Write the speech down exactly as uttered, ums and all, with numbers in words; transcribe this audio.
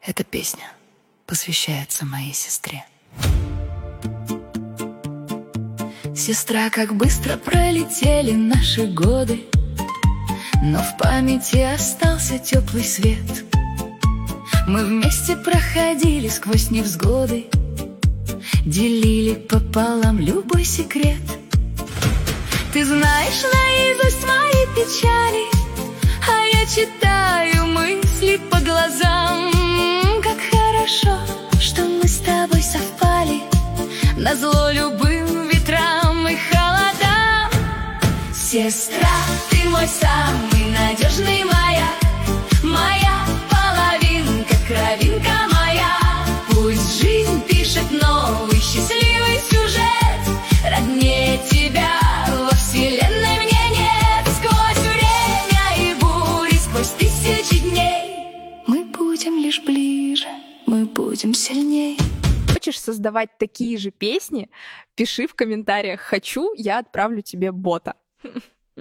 Эта песня посвящается моей сестре. Сестра, как быстро пролетели наши годы, но в памяти остался теплый свет. Мы вместе проходили сквозь невзгоды, делили пополам любой секрет. Ты знаешь наизусть мои печали, а я читаю мысли по глазам. Как хорошо, что мы с тобой совпали, назло любым ветрам и холодам. Сестра, ты мой самый надежный маяк, моя половинка, кровинка моя. Пусть жизнь пишет новый счастливый сюжет, роднее тебя во вселенной мне нет. Сквозь время и бури, сквозь тысячи дней мы будем лишь ближе, мы будем сильней. Хочешь создавать такие же песни? Пиши в комментариях «хочу», я отправлю тебе бота.